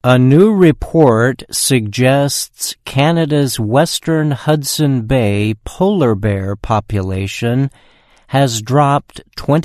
A new report suggests Canada's western Hudson Bay polar bear population has dropped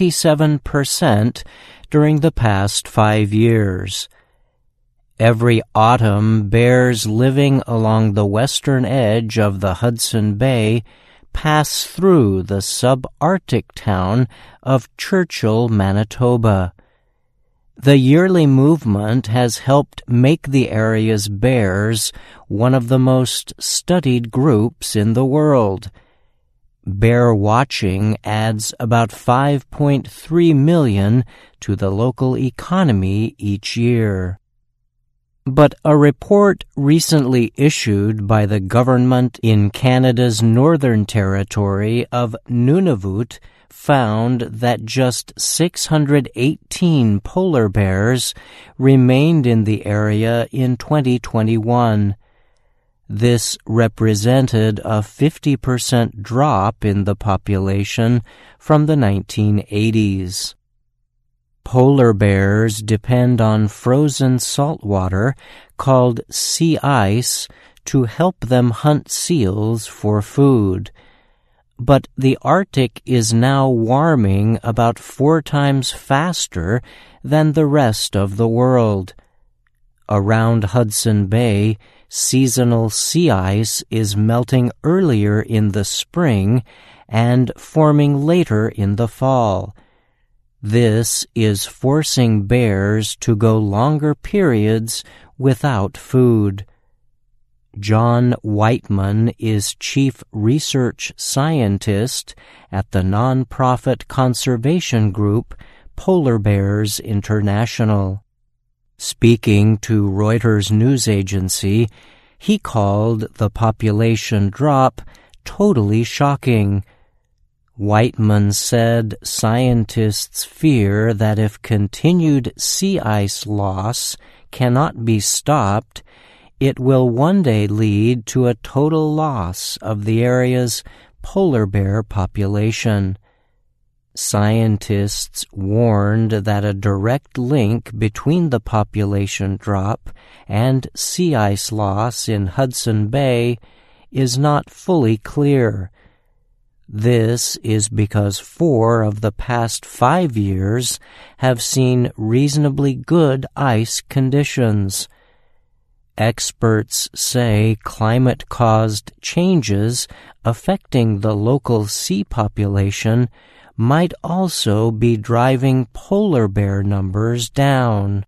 27% during the past 5 years. Every autumn, bears living along the western edge of the Hudson Bay pass through the subarctic town of Churchill, Manitoba. The yearly movement has helped make the area's bears one of the most studied groups in the world. Bear watching adds about $5.3 million to the local economy each year. But a report recently issued by the government in Canada's Northern Territory of Nunavut found that just 618 polar bears remained in the area in 2021. This represented a 50% drop in the population from the 1980s. Polar bears depend on frozen salt water called sea ice to help them hunt seals for food. But the Arctic is now warming about 4 times faster than the rest of the world. Around Hudson Bay, seasonal sea ice is melting earlier in the spring and forming later in the fall. This is forcing bears to go longer periods without food. John Whiteman is chief research scientist at the nonprofit conservation group Polar Bears International. Speaking to Reuters news agency, he called the population drop totally shocking. Whiteman said scientists fear that if continued sea ice loss cannot be stopped, it will one day lead to a total loss of the area's polar bear population. Scientists warned that a direct link between the population drop and sea ice loss in Hudson Bay is not fully clear. This is because 4 of the past 5 years have seen reasonably good ice conditions. Experts say climate-caused changes affecting the local sea population might also be driving polar bear numbers down.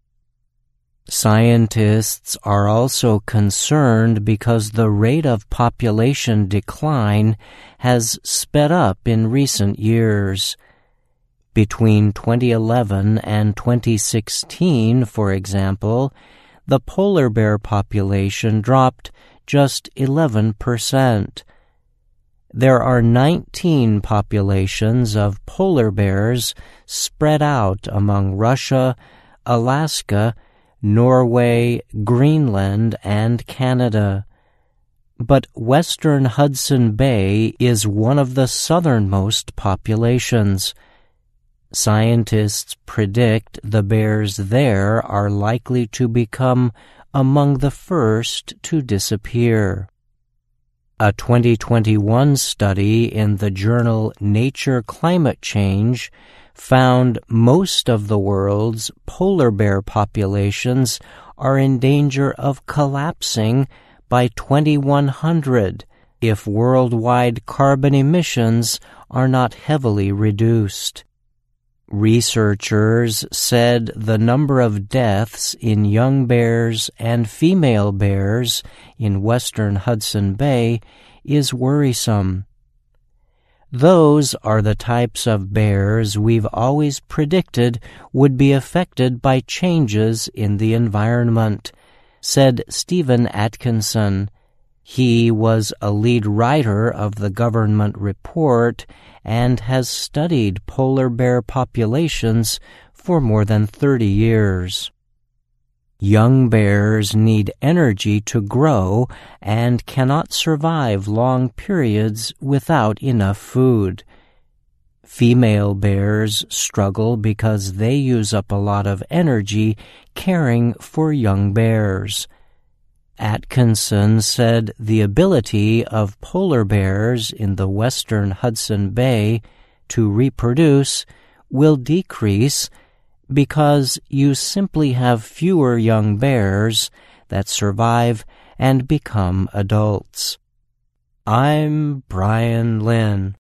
Scientists are also concerned because the rate of population decline has sped up in recent years. Between 2011 and 2016, for example, the polar bear population dropped just 11%. There are 19 populations of polar bears spread out among Russia, Alaska, Norway, Greenland, and Canada. But western Hudson Bay is one of the southernmost populations. Scientists predict the bears there are likely to become among the first to disappear. A 2021 study in the journal Nature Climate Change found most of the world's polar bear populations are in danger of collapsing by 2100 if worldwide carbon emissions are not heavily reduced. Researchers said the number of deaths in young bears and female bears in western Hudson Bay is worrisome. Those are the types of bears we've always predicted would be affected by changes in the environment, said Stephen Atkinson. He was a lead writer of the government report and has studied polar bear populations for more than 30 years. Young bears need energy to grow and cannot survive long periods without enough food. Female bears struggle because they use up a lot of energy caring for young bears. Atkinson said the ability of polar bears in the western Hudson Bay to reproduce will decrease because you simply have fewer young bears that survive and become adults. I'm Brian Lynn.